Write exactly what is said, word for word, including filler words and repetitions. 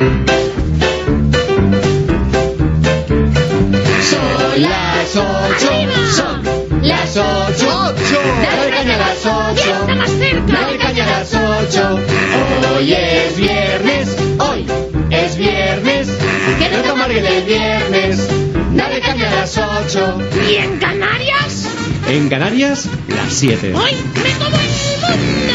Son las ocho, son las ocho, dale caña a las ocho, dale caña a las ocho. Hoy es viernes, hoy es viernes, que no te amarguen el viernes, dale caña a las ocho. ¿Y en Canarias? En Canarias, las siete. ¡Hoy me como el mundo!